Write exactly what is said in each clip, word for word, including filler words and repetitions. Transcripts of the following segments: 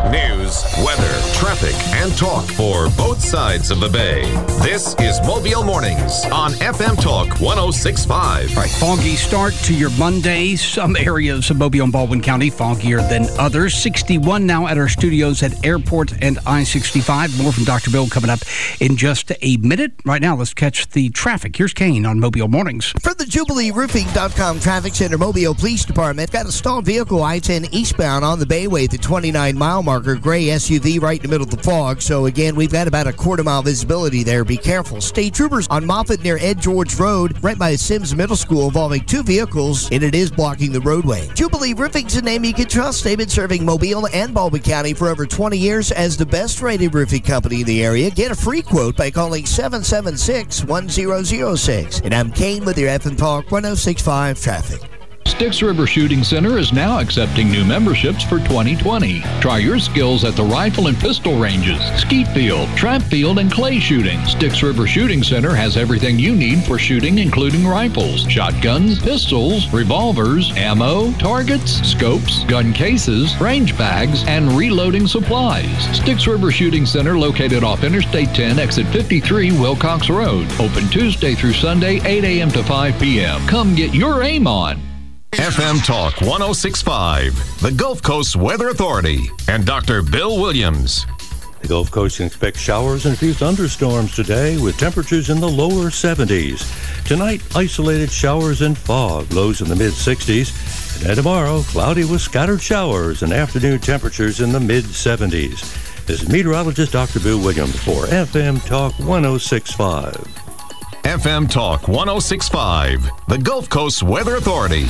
News, weather, traffic, and talk for both sides of the bay. This is Mobile Mornings on F M Talk one oh six point five. All right, foggy start to your Monday. Some areas of Mobile and Baldwin County foggier than others. sixty-one now at our studios at Airport and I sixty-five. More from Doctor Bill coming up in just a minute. Right now, let's catch the traffic. Here's Kane on Mobile Mornings. For the Jubilee Roofing dot com Traffic Center, Mobile Police Department got a stalled vehicle I ten eastbound on the Bayway at the twenty-nine mile marker. Gray S U V right in the middle of the fog. So again, we've got about a quarter mile visibility there. Be careful. State troopers on Moffett near Ed George Road, right by Sims Middle School, involving two vehicles, and it is blocking the roadway. Jubilee Roofing's a name you can trust. They've been serving Mobile and Baldwin County for over twenty years as the best rated roofing company in the area. Get a free quote by calling seven seven six, one zero zero six. And I'm Kane with your F M Talk one oh six point five traffic. Styx River Shooting Center is now accepting new memberships for twenty twenty. Try your skills at the rifle and pistol ranges, skeet field, trap field, and clay shooting. Styx River Shooting Center has everything you need for shooting, including rifles, shotguns, pistols, revolvers, ammo, targets, scopes, gun cases, range bags, and reloading supplies. Styx River Shooting Center located off Interstate ten, exit fifty-three, Wilcox Road. Open Tuesday through Sunday, eight a.m. to five p.m. Come get your aim on. F M Talk one oh six point five, the Gulf Coast Weather Authority, and Doctor Bill Williams. The Gulf Coast can expect showers and a few thunderstorms today with temperatures in the lower seventies. Tonight, isolated showers and fog, lows in the mid-sixties. And then tomorrow, cloudy with scattered showers and afternoon temperatures in the mid-seventies. This is meteorologist Doctor Bill Williams for F M Talk one oh six point five. F M Talk one oh six point five, the Gulf Coast Weather Authority.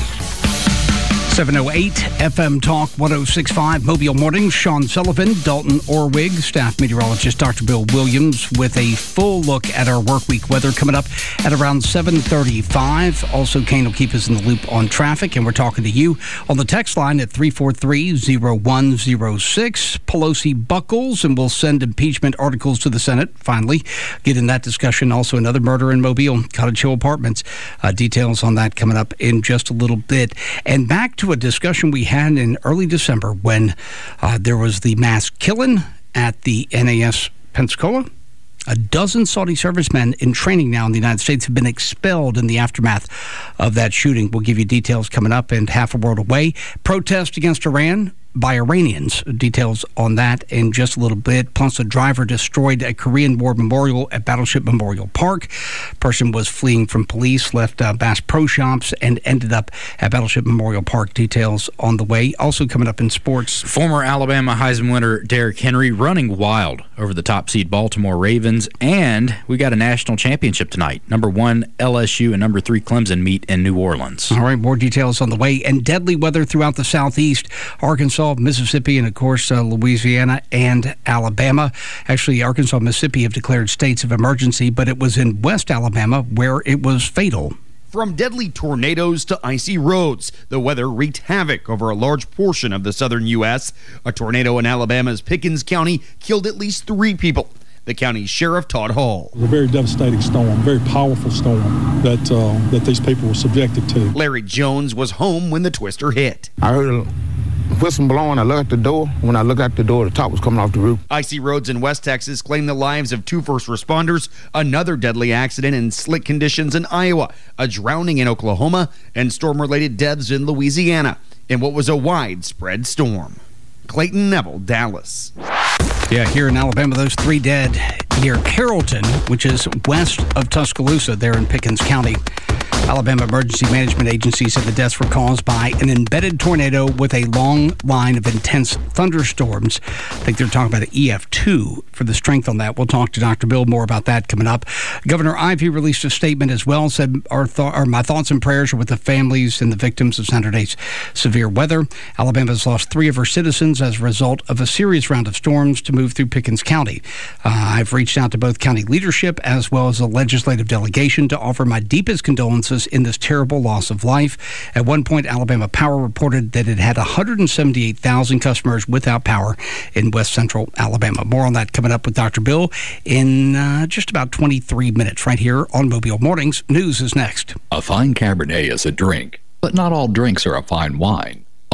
seven oh eight F M Talk one oh six point five, Mobile Mornings. Sean Sullivan, Dalton Orwig, staff meteorologist Doctor Bill Williams with a full look at our work week weather coming up at around seven thirty-five. Also, Kane will keep us in the loop on traffic, and we're talking to you on the text line at three four three, oh one oh six. Pelosi buckles, and we'll send impeachment articles to the Senate. Finally, get in that discussion. Also, another murder in Mobile, Cottage Hill Apartments. Uh, details on that coming up in just a little bit. And back to a discussion we had in early December when uh, there was the mass killing at the N A S Pensacola. A dozen Saudi servicemen in training now in the United States have been expelled in the aftermath of that shooting. We'll give you details coming up, and half a world away. Protest against Iran by Iranians. Details on that in just a little bit. Plus, a driver destroyed a Korean War memorial at Battleship Memorial Park. Person was fleeing from police, left uh, Bass Pro Shops, and ended up at Battleship Memorial Park. Details on the way. Also coming up in sports. Former Alabama Heisman winner Derrick Henry running wild over the top seed Baltimore Ravens. And we got a national championship tonight. Number one, L S U, and number three, Clemson meet in New Orleans. All right, more details on the way. And deadly weather throughout the southeast. Arkansas, Mississippi, and of course uh, Louisiana and Alabama. Actually, Arkansas and Mississippi have declared states of emergency, but it was in West Alabama where it was fatal. From deadly tornadoes to icy roads, the weather wreaked havoc over a large portion of the southern U S A tornado in Alabama's Pickens County killed at least three people. The county sheriff, Todd Hall. It was a very devastating storm, very powerful storm that uh, that these people were subjected to. Larry Jones was home when the twister hit. I heard a whistle blowing. I looked at the door. When I looked at the door, the top was coming off the roof. Icy roads in West Texas claimed the lives of two first responders, another deadly accident in slick conditions in Iowa, a drowning in Oklahoma, and storm-related deaths in Louisiana in what was a widespread storm. Clayton Neville, Dallas. Yeah, here in Alabama, those three dead near Carrollton, which is west of Tuscaloosa, there in Pickens County. Alabama Emergency Management Agency said the deaths were caused by an embedded tornado with a long line of intense thunderstorms. I think they're talking about an E F two for the strength on that. We'll talk to Doctor Bill more about that coming up. Governor Ivey released a statement as well, said, our th- or my thoughts and prayers are with the families and the victims of Saturday's severe weather. Alabama's lost three of her citizens as a result of a serious round of storms to move through Pickens County. Uh, I've reached out to both county leadership as well as a legislative delegation to offer my deepest condolences in this terrible loss of life. At one point, Alabama Power reported that it had one hundred seventy-eight thousand customers without power in west central Alabama. More on that coming up with Doctor Bill in uh, just about twenty-three minutes right here on Mobile Mornings. News is next. A fine Cabernet is a drink, but not all drinks are a fine wine.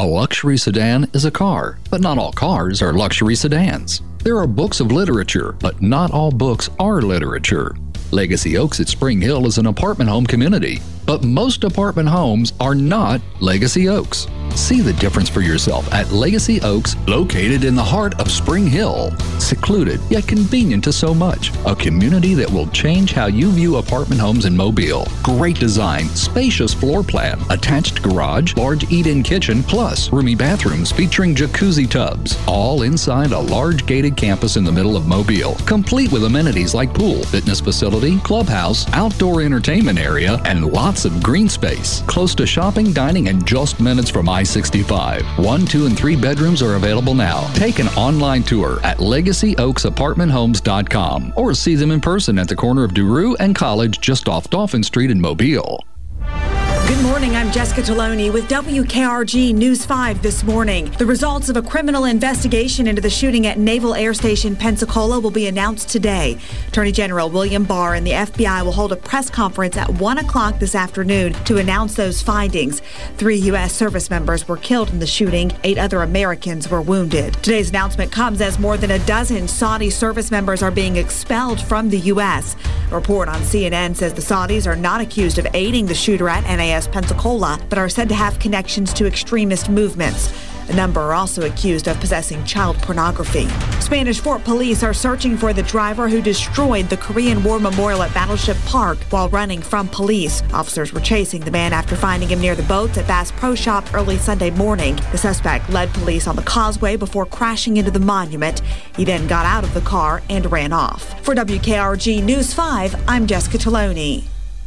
A luxury sedan is a car, but not all cars are luxury sedans. There are books of literature, but not all books are literature. Legacy Oaks at Spring Hill is an apartment home community, but most apartment homes are not Legacy Oaks. See the difference for yourself at Legacy Oaks, located in the heart of Spring Hill. Secluded, yet convenient to so much. A community that will change how you view apartment homes in Mobile. Great design, spacious floor plan, attached garage, large eat-in kitchen, plus roomy bathrooms featuring jacuzzi tubs. All inside a large gated campus in the middle of Mobile, complete with amenities like pool, fitness facility, clubhouse, outdoor entertainment area, and lots of green space. Close to shopping, dining, and just minutes from I sixty-five. One, two, and three bedrooms are available now. Take an online tour at legacy oaks apartment homes dot com or see them in person at the corner of Duru and College just off Dolphin Street in Mobile. Good morning, I'm Jessica Taloni with W K R G News five this morning. The results of a criminal investigation into the shooting at Naval Air Station Pensacola will be announced today. Attorney General William Barr and the F B I will hold a press conference at one o'clock this afternoon to announce those findings. Three U S service members were killed in the shooting. Eight other Americans were wounded. Today's announcement comes as more than a dozen Saudi service members are being expelled from the U S. A report on C N N says the Saudis are not accused of aiding the shooter at N A S Pensacola, but are said to have connections to extremist movements. A number are also accused of possessing child pornography. Spanish Fort police are searching for the driver who destroyed the Korean War Memorial at Battleship Park while running from police. Officers were chasing the man after finding him near the boats at Bass Pro Shop early Sunday morning. The suspect led police on the causeway before crashing into the monument. He then got out of the car and ran off. For W K R G News five, I'm Jessica Taloni.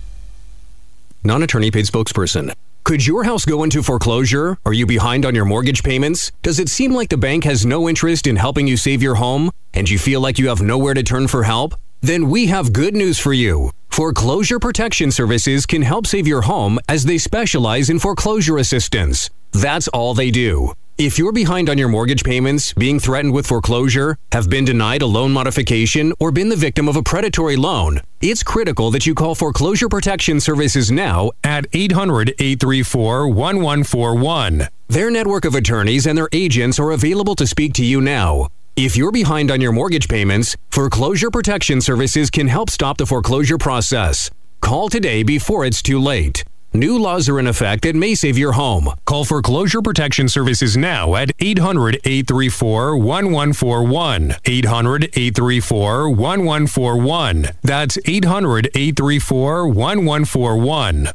Non-attorney paid spokesperson. Could your house go into foreclosure? Are you behind on your mortgage payments? Does it seem like the bank has no interest in helping you save your home? And you feel like you have nowhere to turn for help? Then we have good news for you. Foreclosure Protection Services can help save your home as they specialize in foreclosure assistance. That's all they do. If you're behind on your mortgage payments, being threatened with foreclosure, have been denied a loan modification, or been the victim of a predatory loan, it's critical that you call Foreclosure Protection Services now at eight hundred, eight three four, one one four one. Their network of attorneys and their agents are available to speak to you now. If you're behind on your mortgage payments, Foreclosure Protection Services can help stop the foreclosure process. Call today before it's too late. New laws are in effect that may save your home. Call Foreclosure Protection Services now at eight hundred, eight three four, one one four one. eight hundred, eight three four, one one four one. That's eight hundred, eight three four, one one four one.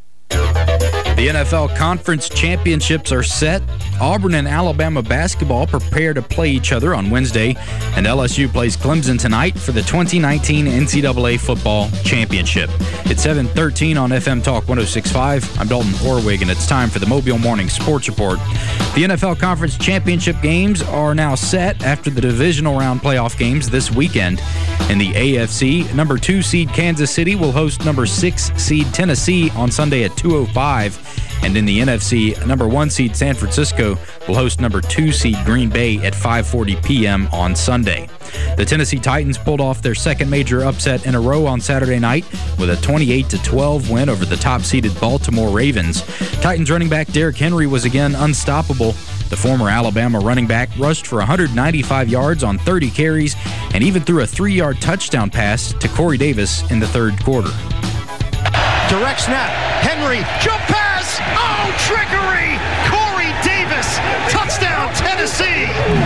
The N F L Conference Championships are set. Auburn and Alabama basketball prepare to play each other on Wednesday, and L S U plays Clemson tonight for the twenty nineteen N C double A Football Championship. It's seven thirteen on F M Talk one oh six point five. I'm Dalton Orwig, and it's time for the Mobile Morning Sports Report. The N F L Conference Championship games are now set after the divisional round playoff games this weekend. In the A F C, number two seed Kansas City will host number six seed Tennessee on Sunday at two oh five. And in the N F C, number one seed San Francisco will host number two seed Green Bay at five forty p.m. on Sunday. The Tennessee Titans pulled off their second major upset in a row on Saturday night with a twenty-eight to twelve win over the top-seeded Baltimore Ravens. Titans running back Derrick Henry was again unstoppable. The former Alabama running back rushed for one hundred ninety-five yards on thirty carries and even threw a three-yard touchdown pass to Corey Davis in the third quarter. Direct snap. Henry, jump pass. Oh, trickery. Corey Davis. Touchdown, Tennessee.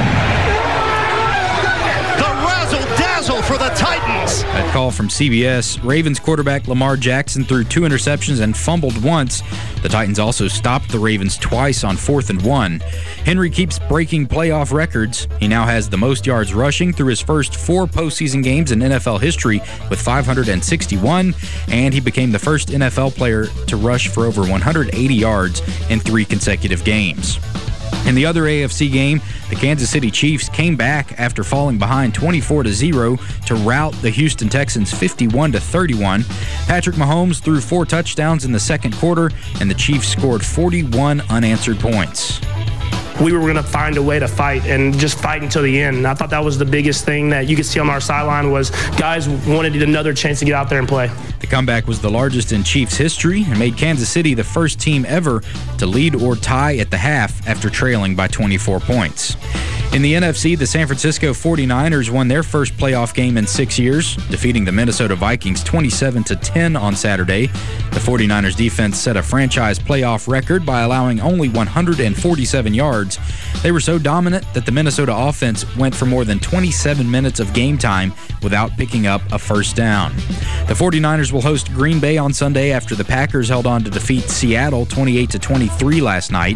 The razzle-dazzle for the Titans. That call from C B S. Ravens quarterback Lamar Jackson threw two interceptions and fumbled once. The Titans also stopped the Ravens twice on fourth and one. Henry keeps breaking playoff records. He now has the most yards rushing through his first four postseason games in N F L history with five hundred sixty-one, and he became the first N F L player to rush for over one hundred eighty yards in three consecutive games. In the other A F C game, the Kansas City Chiefs came back after falling behind twenty-four to zero to rout the Houston Texans fifty-one to thirty-one. Patrick Mahomes threw four touchdowns in the second quarter, and the Chiefs scored forty-one unanswered points. We were going to find a way to fight and just fight until the end. And I thought that was the biggest thing that you could see on our sideline was guys wanted another chance to get out there and play. The comeback was the largest in Chiefs history and made Kansas City the first team ever to lead or tie at the half after trailing by twenty-four points. In the N F C, the San Francisco forty-niners won their first playoff game in six years, defeating the Minnesota Vikings twenty-seven to ten on Saturday. The forty-niners defense set a franchise playoff record by allowing only one hundred forty-seven yards. They were so dominant that the Minnesota offense went for more than twenty-seven minutes of game time without picking up a first down. The forty-niners will host Green Bay on Sunday after the Packers held on to defeat Seattle twenty-eight to twenty-three last night.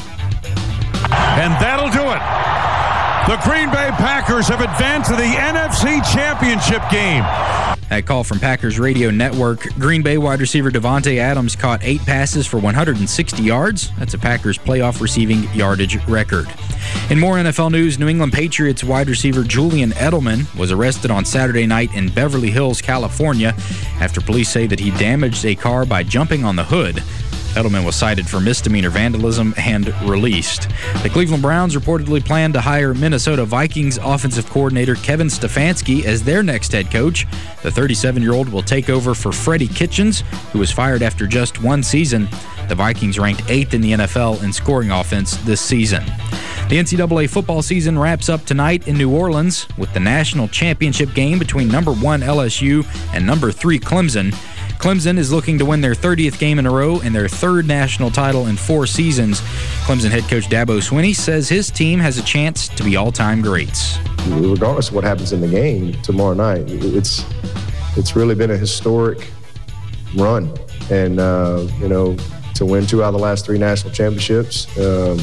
And that'll do it. The Green Bay Packers have advanced to the N F C Championship game. That call from Packers Radio Network. Green Bay wide receiver Davante Adams caught eight passes for one hundred sixty yards. That's a Packers playoff receiving yardage record. In more N F L news, New England Patriots wide receiver Julian Edelman was arrested on Saturday night in Beverly Hills, California, after police say that he damaged a car by jumping on the hood. Edelman was cited for misdemeanor vandalism and released. The Cleveland Browns reportedly plan to hire Minnesota Vikings offensive coordinator Kevin Stefanski as their next head coach. The thirty-seven-year-old will take over for Freddie Kitchens, who was fired after just one season. The Vikings ranked eighth in the N F L in scoring offense this season. The N C double A football season wraps up tonight in New Orleans with the national championship game between number one L S U and number three Clemson. Clemson is looking to win their thirtieth game in a row and their third national title in four seasons. Clemson head coach Dabo Swinney says his team has a chance to be all-time greats. Regardless of what happens in the game tomorrow night, it's it's really been a historic run. And, uh, you know, to win two out of the last three national championships um,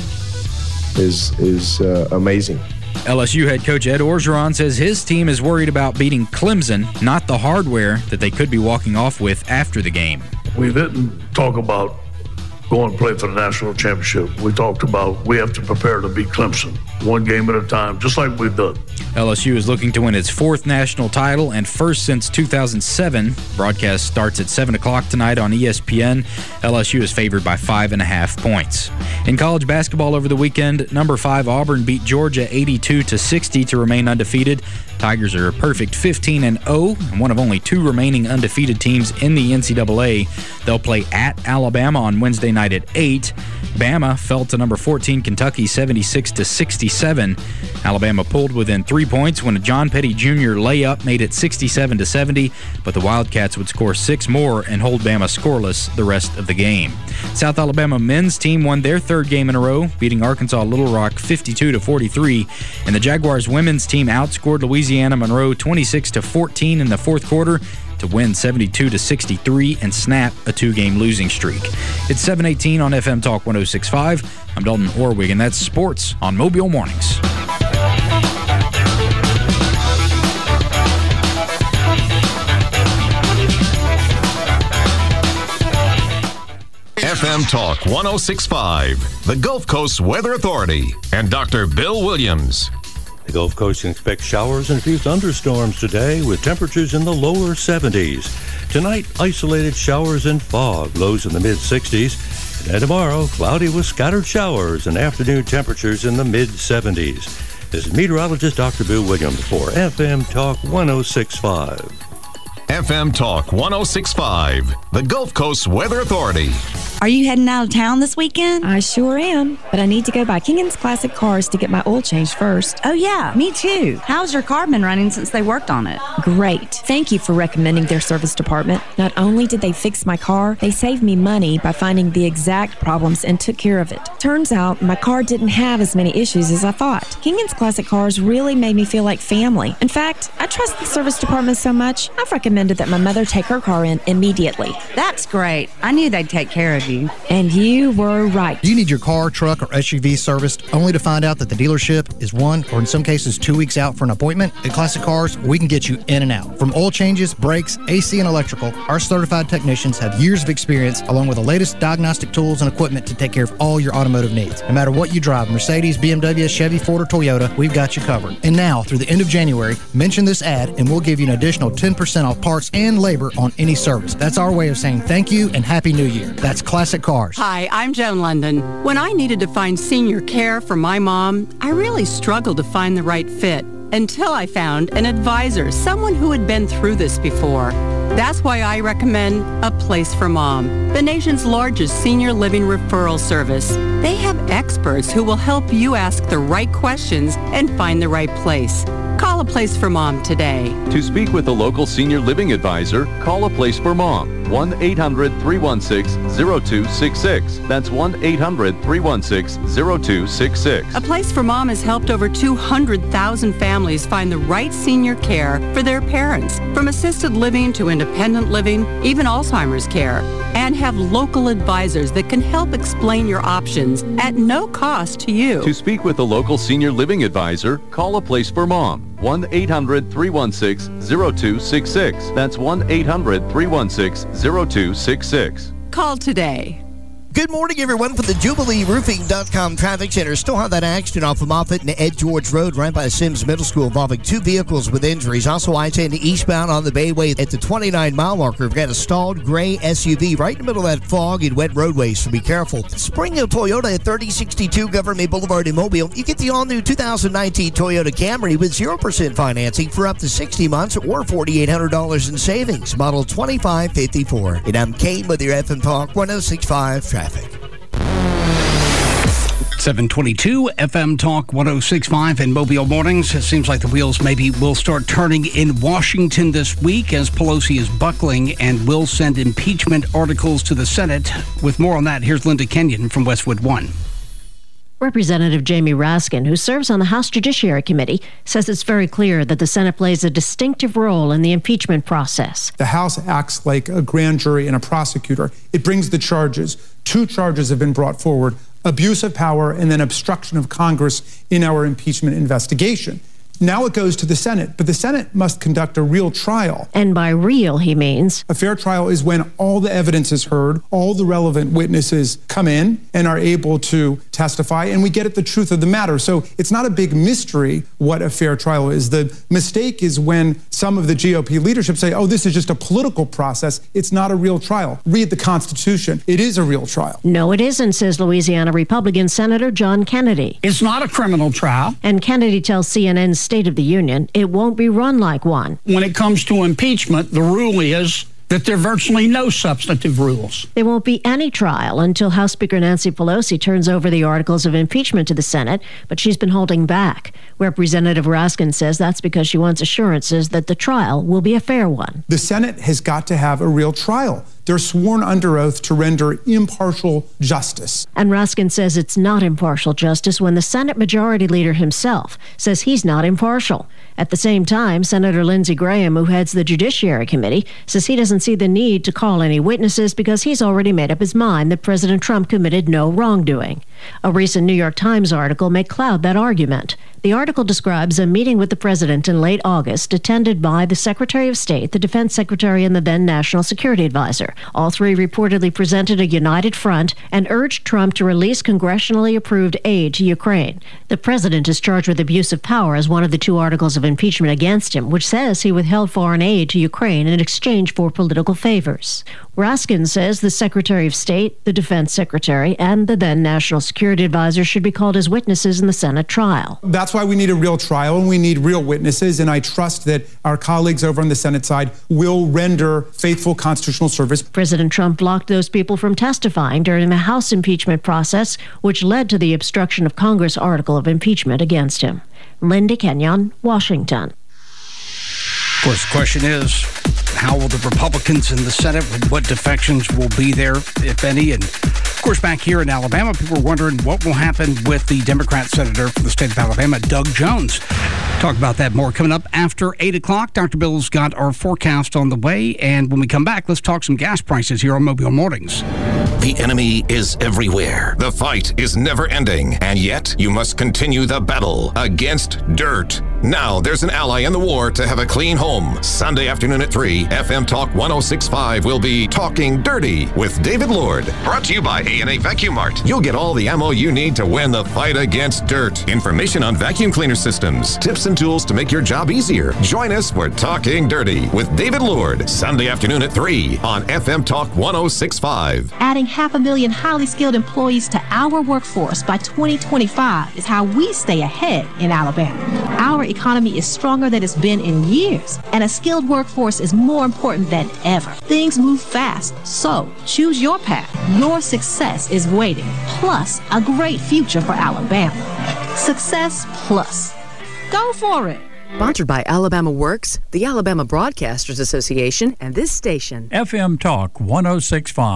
is, is uh, amazing. L S U head coach Ed Orgeron says his team is worried about beating Clemson, not the hardware that they could be walking off with after the game. We didn't talk about going to play for the national championship. We talked about we have to prepare to beat Clemson, one game at a time, just like we've done. L S U is looking to win its fourth national title and first since two thousand seven. Broadcast starts at seven o'clock tonight on E S P N. L S U is favored by five and a half points. In college basketball over the weekend, number five Auburn beat Georgia eighty-two to sixty to remain undefeated. Tigers are a perfect fifteen and oh and one of only two remaining undefeated teams in the N C double A. They'll play at Alabama on Wednesday night at eight. Bama fell to number fourteen Kentucky seventy-six to sixty-seven. Alabama pulled within three points when a John Petty Junior layup made it sixty-seven to seventy, but the Wildcats would score six more and hold Bama scoreless the rest of the game. South Alabama men's team won their third game in a row, beating Arkansas Little Rock fifty-two to forty-three, and the Jaguars women's team outscored Louisiana Monroe twenty-six to fourteen in the fourth quarter to win seventy-two to sixty-three and snap a two-game losing streak. It's seven eighteen on F M Talk one oh six point five. I'm Dalton Orwig, and that's sports on Mobile Mornings. F M Talk one oh six point five, the Gulf Coast Weather Authority, and Doctor Bill Williams. The Gulf Coast can expect showers and a few thunderstorms today with temperatures in the lower seventies. Tonight, isolated showers and fog, lows in the mid-sixties. And then tomorrow, cloudy with scattered showers and afternoon temperatures in the mid-seventies. This is meteorologist Doctor Bill Williams for F M Talk one oh six point five. F M Talk one oh six point five, the Gulf Coast Weather Authority. Are you heading out of town this weekend? I sure am, but I need to go by King's Classic Cars to get my oil changed first. Oh, yeah, me too. How's your car been running since they worked on it? Great. Thank you for recommending their service department. Not only did they fix my car, they saved me money by finding the exact problems and took care of it. Turns out my car didn't have as many issues as I thought. King's Classic Cars really made me feel like family. In fact, I trust the service department so much, I've recommended that my mother take her car in immediately. That's great. I knew they'd take care of you. And you were right. Do you need your car, truck, or S U V serviced only to find out that the dealership is one or in some cases two weeks out for an appointment? At Classic Cars, we can get you in and out. From oil changes, brakes, A C, and electrical, our certified technicians have years of experience along with the latest diagnostic tools and equipment to take care of all your automotive needs. No matter what you drive, Mercedes, B M W, Chevy, Ford, or Toyota, we've got you covered. And now, through the end of January, mention this ad and we'll give you an additional ten percent off parts and labor on any service. That's our way of saying thank you and Happy New Year. That's Classic Cars. Hi, I'm Joan London. When I needed to find senior care for my mom, I really struggled to find the right fit until I found an advisor, someone who had been through this before. That's why I recommend A Place for Mom, the nation's largest senior living referral service. They have experts who will help you ask the right questions and find the right place. Call A Place for Mom today. To speak with a local senior living advisor, call A Place for Mom, one eight hundred, three one six, zero two six six. That's one eight hundred, three one six, zero two six six. A Place for Mom has helped over two hundred thousand families find the right senior care for their parents, from assisted living to independent living, even Alzheimer's care, and have local advisors that can help explain your options at no cost to you. To speak with a local senior living advisor, call A Place for Mom, one eight hundred, three one six, zero two six six. That's one eight hundred, three one six, zero two six six. Call today. Good morning, everyone, for the Jubilee Roofing dot com Traffic Center. Still have that accident off of Moffett and Ed George Road right by Sims Middle School involving two vehicles with injuries. Also, I ten eastbound on the Bayway at the twenty-nine mile marker. We've got a stalled gray S U V right in the middle of that fog and wet roadways, so be careful. Spring Hill Toyota at thirty sixty-two Government Boulevard in Mobile. You get the all-new two thousand nineteen Toyota Camry with zero percent financing for up to sixty months or four thousand eight hundred dollars in savings. Model twenty-five fifty-four. And I'm Kane with your F M Talk one oh six point five Traffic. seven twenty-two F M Talk one oh six point five in Mobile Mornings. It seems like the wheels maybe will start turning in Washington this week as Pelosi is buckling and will send impeachment articles to the Senate. With more on that, here's Linda Kenyon from Westwood One. Representative Jamie Raskin, who serves on the House Judiciary Committee, says it's very clear that the Senate plays a distinctive role in the impeachment process. The House acts like a grand jury and a prosecutor. It brings the charges. Two charges have been brought forward: abuse of power and then obstruction of Congress in our impeachment investigation. Now it goes to the Senate, but the Senate must conduct a real trial. And by real, he means? A fair trial is when all the evidence is heard, all the relevant witnesses come in and are able to testify, and we get at the truth of the matter. So it's not a big mystery what a fair trial is. The mistake is when some of the G O P leadership say, oh, this is just a political process. It's not a real trial. Read the Constitution. It is a real trial. No, it isn't, says Louisiana Republican Senator John Kennedy. It's not a criminal trial. And Kennedy tells C N N's State of the Union it won't be run like one. When it comes to impeachment, the rule is that there are virtually no substantive rules. There won't be any trial until House Speaker Nancy Pelosi turns over the articles of impeachment to the Senate, but she's been holding back. Representative Raskin says that's because she wants assurances that the trial will be a fair one. The Senate has got to have a real trial. They're sworn under oath to render impartial justice. And Raskin says it's not impartial justice when the Senate Majority Leader himself says he's not impartial. At the same time, Senator Lindsey Graham, who heads the Judiciary Committee, says he doesn't see the need to call any witnesses because he's already made up his mind that President Trump committed no wrongdoing. A recent New York Times article may cloud that argument. The article describes a meeting with the president in late August, attended by the Secretary of State, the Defense Secretary, and the then National Security Advisor. All three reportedly presented a united front and urged Trump to release congressionally approved aid to Ukraine. The president is charged with abuse of power as one of the two articles of impeachment against him, which says he withheld foreign aid to Ukraine in exchange for political favors. Raskin says the Secretary of State, the Defense Secretary, and the then National Security Advisor should be called as witnesses in the Senate trial. That's why we need a real trial and we need real witnesses, and I trust that our colleagues over on the Senate side will render faithful constitutional service. President Trump blocked those people from testifying during the House impeachment process, which led to the obstruction of Congress article of impeachment against him. Linda Kenyon, Washington. Of course, the question is, how will the Republicans in the Senate, what defections will be there, if any? And, of course, back here in Alabama, people are wondering what will happen with the Democrat senator from the state of Alabama, Doug Jones. Talk about that more coming up after eight o'clock. Doctor Bill's got our forecast on the way. And when we come back, let's talk some gas prices here on Mobile Mornings. The enemy is everywhere. The fight is never ending. And yet, you must continue the battle against dirt. Now, there's an ally in the war to have a clean home. Sunday afternoon at three, F M Talk one oh six point five will be Talking Dirty with David Lord. Brought to you by A and A Vacuum Mart. You'll get all the ammo you need to win the fight against dirt. Information on vacuum cleaner systems, tips and tools to make your job easier. Join us for Talking Dirty with David Lord, Sunday afternoon at three on F M Talk one oh six point five. Adding half a million highly skilled employees to our workforce by twenty twenty-five is how we stay ahead in Alabama. Our economy is stronger than it's been in years, and a skilled workforce is more important than ever. Things move fast, so choose your path. Your success is waiting, plus a great future for Alabama. Success Plus. Go for it. Sponsored by Alabama Works, the Alabama Broadcasters Association, and this station. F M Talk one oh six point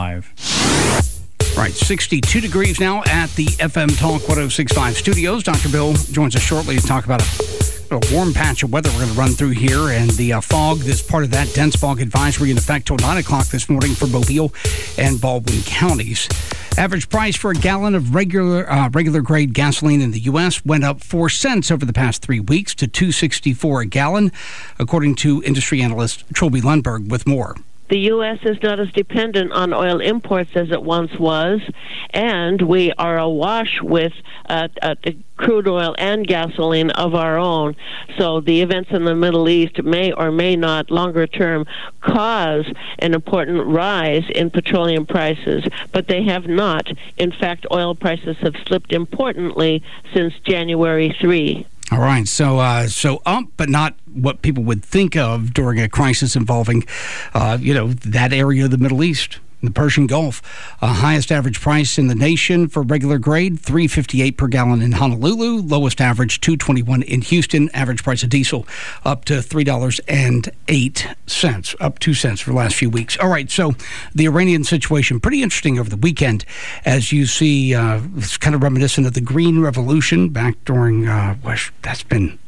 five. Right, sixty-two degrees now at the F M Talk one oh six point five studios. Doctor Bill joins us shortly to talk about a, a warm patch of weather we're going to run through here, and the uh, fog that's part of that dense fog advisory in effect till nine o'clock this morning for Mobile and Baldwin counties. Average price for a gallon of regular uh, regular grade gasoline in the U S went up four cents over the past three weeks to two sixty-four a gallon, according to industry analyst Trilby Lundberg with more. The U S is not as dependent on oil imports as it once was, and we are awash with uh, uh, crude oil and gasoline of our own. So the events in the Middle East may or may not, longer term, cause an important rise in petroleum prices, but they have not. In fact, oil prices have slipped importantly since January third. All right, so uh, so up, but not what people would think of during a crisis involving, uh, you know, that area of the Middle East, the Persian Gulf. Uh, highest average price in the nation for regular grade, three fifty-eight per gallon in Honolulu. Lowest average, two twenty-one in Houston. Average price of diesel up to three dollars and eight cents, up two cents for the last few weeks. All right, so the Iranian situation, pretty interesting over the weekend, as you see, uh, it's kind of reminiscent of the Green Revolution back during, uh, well, that's been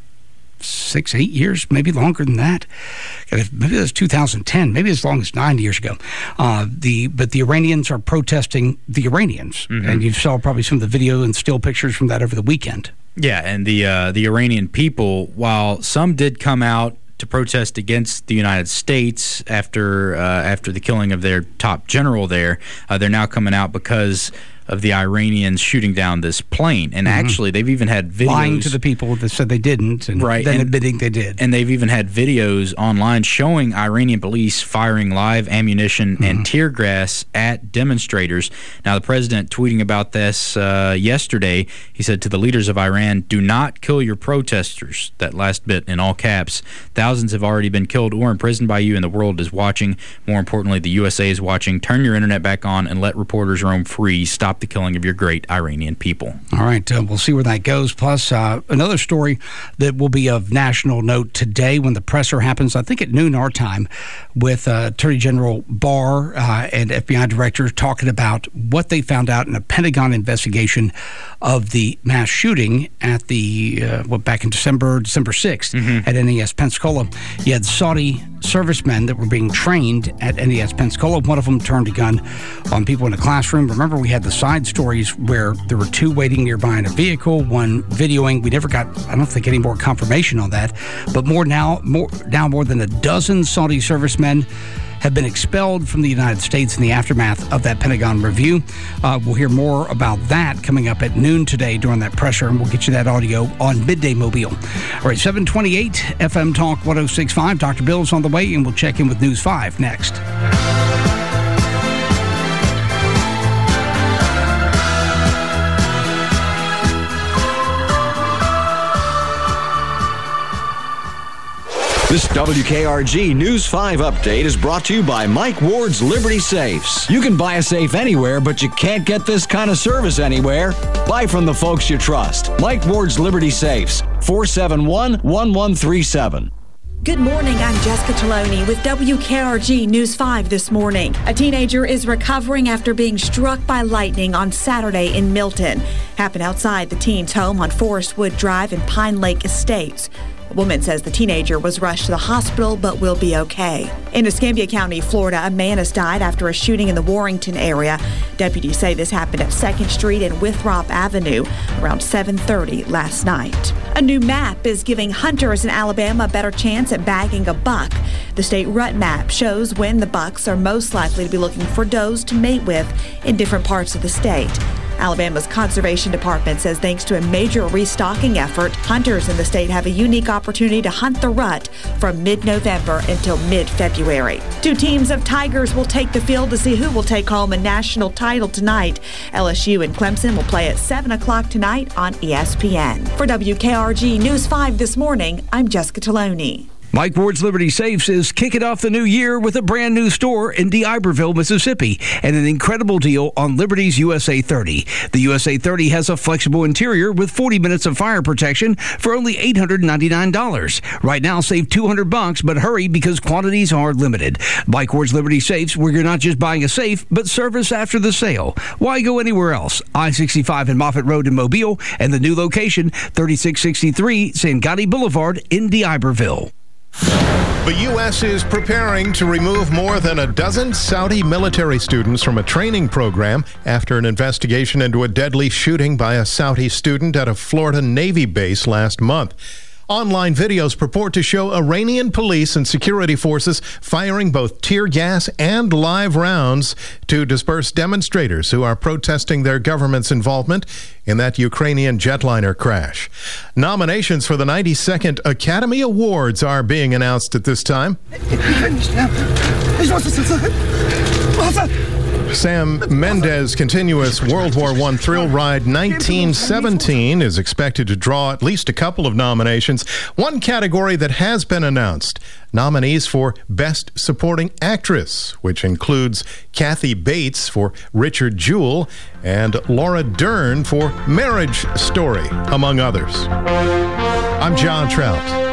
six, eight years, maybe longer than that. Maybe it was two thousand ten, maybe as long as nine years ago. Uh, the But the Iranians are protesting the Iranians, mm-hmm. and you saw probably some of the video and still pictures from that over the weekend. Yeah, and the uh, the Iranian people, while some did come out to protest against the United States after uh, after the killing of their top general there, uh, they're now coming out because of the Iranians shooting down this plane. And mm-hmm. actually, they've even had videos... lying to the people that said they didn't, and right, then and, admitting they did. And they've even had videos online showing Iranian police firing live ammunition mm-hmm. and tear gas at demonstrators. Now, the president tweeting about this uh, yesterday, he said to the leaders of Iran, "Do not kill your protesters." That last bit in all caps. Thousands have already been killed or imprisoned by you, and the world is watching. More importantly, the U S A is watching. Turn your internet back on and let reporters roam free. Stop the killing of your great Iranian people. All right, uh, we'll see where that goes. Plus, uh, another story that will be of national note today when the presser happens, I think at noon our time, with uh, Attorney General Barr uh, and F B I director talking about what they found out in a Pentagon investigation of the mass shooting at the, uh, what, back in December, December sixth mm-hmm. at N A S Pensacola. You had Saudi servicemen that were being trained at N A S Pensacola. One of them turned a gun on people in a classroom. Remember, we had the side stories where there were two waiting nearby in a vehicle, one videoing. We never got, I don't think, any more confirmation on that. But more now, more now more than a dozen Saudi servicemen have been expelled from the United States in the aftermath of that Pentagon review. Uh, we'll hear more about that coming up at noon today during that pressure, and we'll get you that audio on Midday Mobile. All right, seven twenty-eight F M Talk one oh six point five. Doctor Bill's on the way, and we'll check in with News five next. This W K R G News five update is brought to you by Mike Ward's Liberty Safes. You can buy a safe anywhere, but you can't get this kind of service anywhere. Buy from the folks you trust. Mike Ward's Liberty Safes, four seven one, one one three seven. Good morning, I'm Jessica Taloni with W K R G News five this morning. A teenager is recovering after being struck by lightning on Saturday in Milton. Happened outside the teen's home on Forest Wood Drive in Pine Lake Estates. A woman says the teenager was rushed to the hospital but will be okay. In Escambia County, Florida, a man has died after a shooting in the Warrington area. Deputies say this happened at second Street and Withrop Avenue around seven thirty last night. A new map is giving hunters in Alabama a better chance at bagging a buck. The state rut map shows when the bucks are most likely to be looking for does to mate with in different parts of the state. Alabama's Conservation Department says thanks to a major restocking effort, hunters in the state have a unique opportunity to hunt the rut from mid-November until mid-February. Two teams of Tigers will take the field to see who will take home a national title tonight. L S U and Clemson will play at seven o'clock tonight on E S P N. For W K R G News five This Morning, I'm Jessica Taloni. Mike Ward's Liberty Safes is kicking off the new year with a brand new store in DeIberville, Mississippi, and an incredible deal on Liberty's U S A thirty. The U S A thirty has a flexible interior with forty minutes of fire protection for only eight hundred ninety-nine dollars. Right now, save two hundred bucks, but hurry because quantities are limited. Mike Ward's Liberty Safes, where you're not just buying a safe, but service after the sale. Why go anywhere else? I sixty-five and Moffett Road in Mobile, and the new location, thirty-six sixty-three Sangati Boulevard in DeIberville. The U S is preparing to remove more than a dozen Saudi military students from a training program after an investigation into a deadly shooting by a Saudi student at a Florida Navy base last month. Online videos purport to show Iranian police and security forces firing both tear gas and live rounds to disperse demonstrators who are protesting their government's involvement in that Ukrainian jetliner crash. Nominations for the ninety-second Academy Awards are being announced at this time. Sam Mendes' continuous World War One thrill ride nineteen seventeen is expected to draw at least a couple of nominations. One category that has been announced, nominees for Best Supporting Actress, which includes Kathy Bates for Richard Jewell and Laura Dern for Marriage Story, among others. I'm John Trout.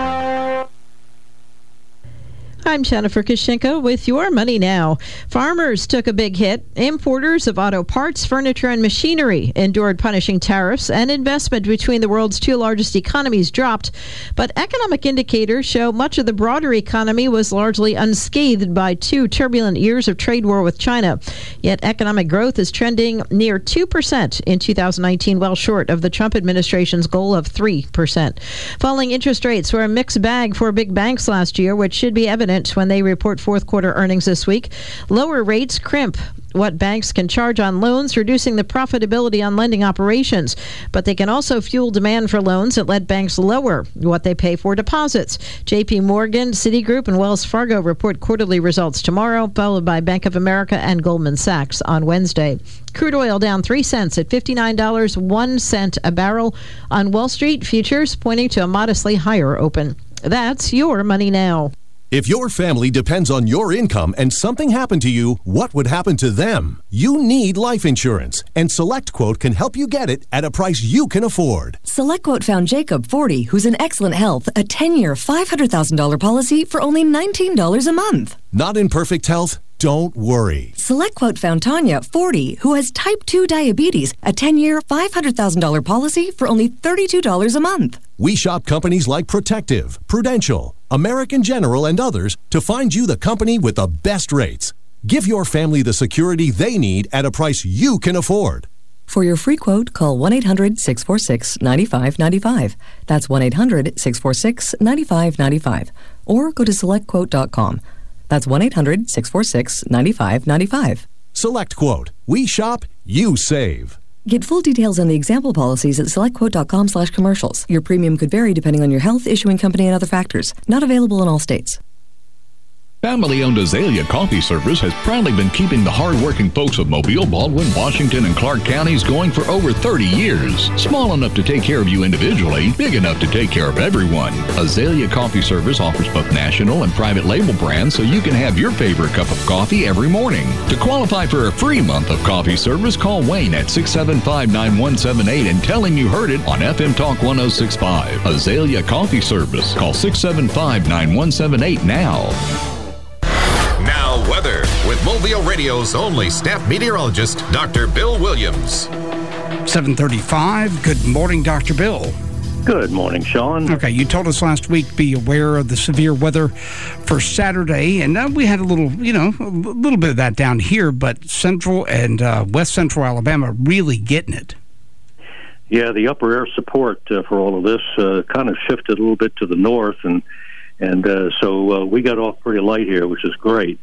I'm Jennifer Kushinka with your Money Now. Farmers took a big hit. Importers of auto parts, furniture, and machinery endured punishing tariffs, and investment between the world's two largest economies dropped. But economic indicators show much of the broader economy was largely unscathed by two turbulent years of trade war with China. Yet economic growth is trending near two percent in two thousand nineteen, well short of the Trump administration's goal of three percent. Falling interest rates were a mixed bag for big banks last year, which should be evident when they report fourth quarter earnings this week. Lower rates crimp what banks can charge on loans, reducing the profitability on lending operations. But they can also fuel demand for loans that let banks lower what they pay for deposits. J P Morgan, Citigroup, and Wells Fargo report quarterly results tomorrow, followed by Bank of America and Goldman Sachs on Wednesday. Crude oil down three cents at fifty-nine dollars and one cent a barrel. On Wall Street, futures pointing to a modestly higher open. That's your Money Now. If your family depends on your income and something happened to you, what would happen to them? You need life insurance, and SelectQuote can help you get it at a price you can afford. SelectQuote found Jacob, forty, who's in excellent health, a ten-year, five hundred thousand dollars policy for only nineteen dollars a month. Not in perfect health? Don't worry. SelectQuote found Tanya, forty, who has type two diabetes, a ten-year, five hundred thousand dollars policy for only thirty-two dollars a month. We shop companies like Protective, Prudential, American General, and others to find you the company with the best rates. Give your family the security they need at a price you can afford. For your free quote, call one eight hundred, six four six, nine five nine five. That's one eight hundred, six four six, nine five nine five. Or go to select quote dot com. That's one eight hundred, six four six, nine five nine five. SelectQuote. We shop, you save. Get full details on the example policies at select quote dot com slash commercials. Your premium could vary depending on your health, issuing company, and other factors. Not available in all states. Family-owned Azalea Coffee Service has proudly been keeping the hard-working folks of Mobile, Baldwin, Washington, and Clark counties going for over thirty years. Small enough to take care of you individually, big enough to take care of everyone. Azalea Coffee Service offers both national and private label brands so you can have your favorite cup of coffee every morning. To qualify for a free month of coffee service, call Wayne at six seven five, nine one seven eight and tell him you heard it on F M Talk one oh six point five. Azalea Coffee Service. Call six seven five, nine one seven eight now. Now weather with Mobile Radio's only staff meteorologist, Doctor Bill Williams. seven thirty-five. Good morning, Doctor Bill. Good morning, Sean. Okay, you told us last week be aware of the severe weather for Saturday, and uh, we had a little, you know, a little bit of that down here, but central and uh, west central Alabama really getting it. Yeah, the upper air support uh, for all of this uh, kind of shifted a little bit to the north, and And uh, so uh, we got off pretty light here, which is great.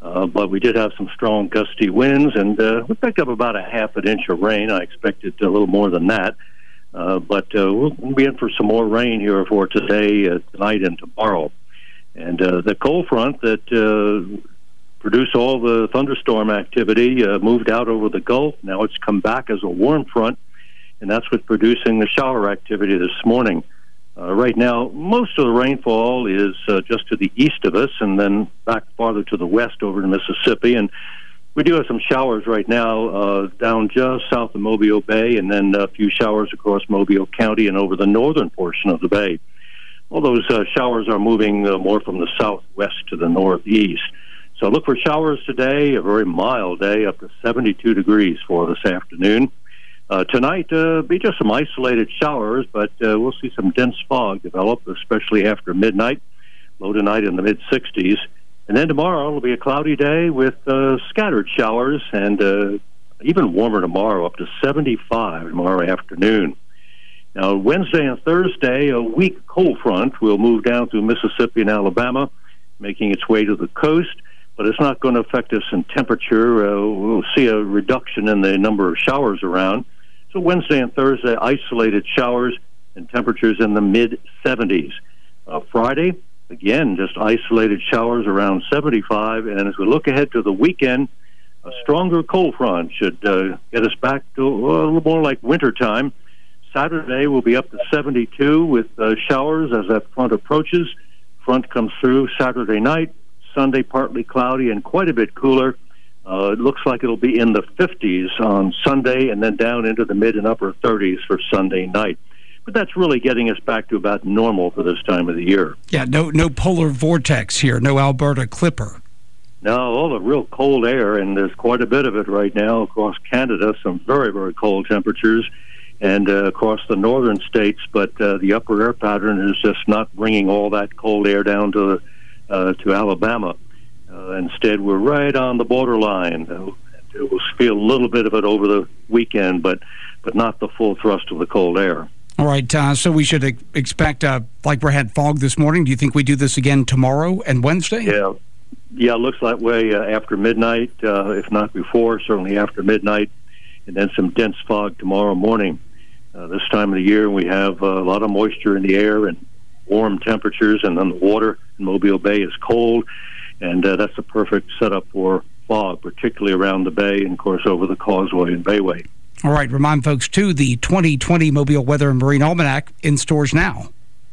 Uh, but we did have some strong gusty winds, and uh, we picked up about a half an inch of rain. I expected a little more than that. Uh, but uh, we'll be in for some more rain here for today, uh, tonight, and tomorrow. And uh, the cold front that uh, produced all the thunderstorm activity uh, moved out over the Gulf. Now it's come back as a warm front, and that's what's producing the shower activity this morning. Uh, right now, most of the rainfall is uh, just to the east of us, and then back farther to the west over to Mississippi. And we do have some showers right now uh, down just south of Mobile Bay, and then a few showers across Mobile County and over the northern portion of the bay. All those uh, showers are moving uh, more from the southwest to the northeast. So look for showers today, a very mild day, up to seventy-two degrees for this afternoon. Uh, tonight, uh, be just some isolated showers, but uh, we'll see some dense fog develop, especially after midnight. Low tonight in the mid-sixties. And then tomorrow it'll be a cloudy day with uh, scattered showers, and uh, even warmer tomorrow, up to seventy-five tomorrow afternoon. Now, Wednesday and Thursday, a weak cold front will move down through Mississippi and Alabama, making its way to the coast, but it's not going to affect us in temperature. Uh, we'll see a reduction in the number of showers around. So Wednesday and Thursday, isolated showers and temperatures in the mid-seventies. Uh, Friday, again, just isolated showers around seventy-five. And as we look ahead to the weekend, a stronger cold front should uh, get us back to well, a little more like wintertime. Saturday will be up to seventy-two with uh, showers as that front approaches. Front comes through Saturday night. Sunday, partly cloudy and quite a bit cooler. Uh, it looks like it'll be in the fifties on Sunday, and then down into the mid and upper thirties for Sunday night. But that's really getting us back to about normal for this time of the year. Yeah, no no polar vortex here, no Alberta Clipper. No, all the real cold air, and there's quite a bit of it right now across Canada, some very, very cold temperatures, and uh, across the northern states, but uh, the upper air pattern is just not bringing all that cold air down to, uh, to Alabama. Uh, instead, we're right on the borderline. Uh, we'll feel a little bit of it over the weekend, but but not the full thrust of the cold air. All right, uh, so we should ex- expect, uh, like we had fog this morning. Do you think we do this again tomorrow and Wednesday? Yeah, yeah, it looks that way uh, after midnight, uh, if not before, certainly after midnight, and then some dense fog tomorrow morning. Uh, this time of the year, we have uh, a lot of moisture in the air and warm temperatures, and then the water in Mobile Bay is cold, and uh, that's a perfect setup for fog, particularly around the bay and, of course, over the Causeway and Bayway. All right, remind folks, too, the twenty twenty Mobile Weather and Marine Almanac in stores now.